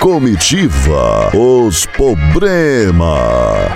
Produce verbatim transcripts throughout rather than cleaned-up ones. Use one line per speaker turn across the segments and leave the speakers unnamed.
Comitiva Os Problema.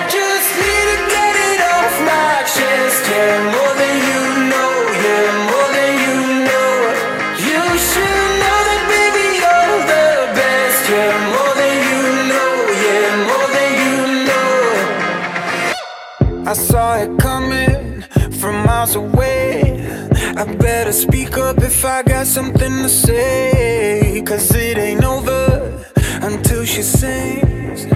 I saw it coming from miles away. I better speak up if I got something to say, 'cause it ain't over until she sings.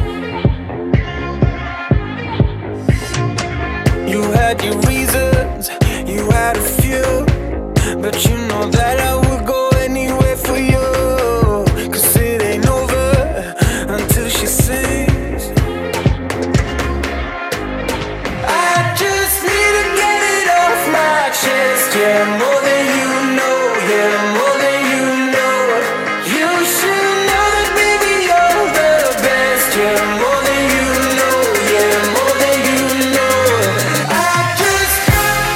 You had your reasons, you had a few, but you know that I would go anywhere for you, 'cause it ain't over until she sings. Yeah, more than you know, yeah, more than you know. You should know that, baby, you're the best. Yeah, more than you know, yeah, more than you know. I just...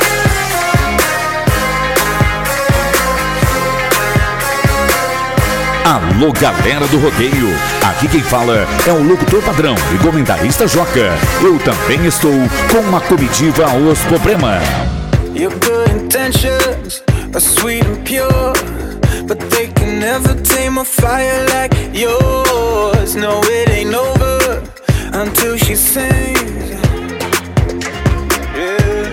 Alô, galera do rodeio. Aqui quem fala é o locutor padrão e comentarista Joca. Eu também estou com a comitiva Os Problema.
Your good intentions are sweet and pure, but they can never tame a fire like yours. No, it ain't over until she sings. Yeah.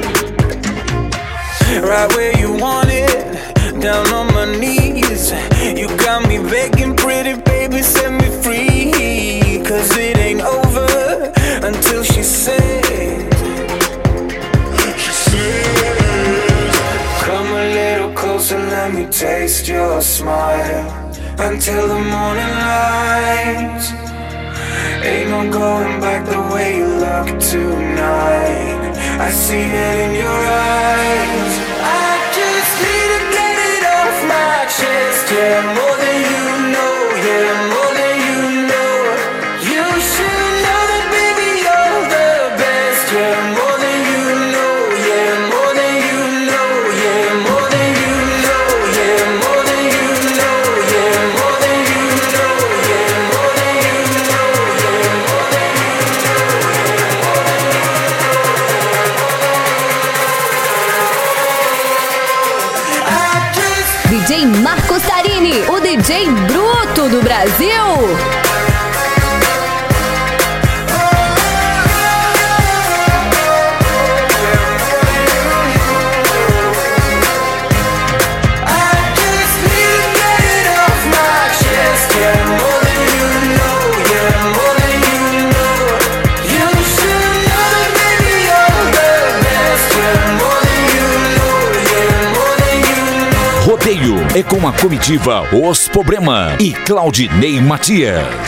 Right where you want it, down on my knees. You got me begging, pretty baby, set me free, 'cause it ain't over until she sings. She sings. Come a little closer, let me taste your smile until the morning light. Ain't no going back the way you look tonight. I see it in your eyes. I just need to get it off my chest. Yeah, more than you know, yeah, more than you know. You should know that, baby, you're the best. Yeah, more than you know, yeah, more than you know, yeah, more than you know, yeah, more than you know, yeah, more than you know, yeah, more than you know, yeah, more than you know. I just...
D J Marcos Tarini, o D J bruto do Brasil.
Rodeio é com a comitiva Os Problema e Claudinei Matias.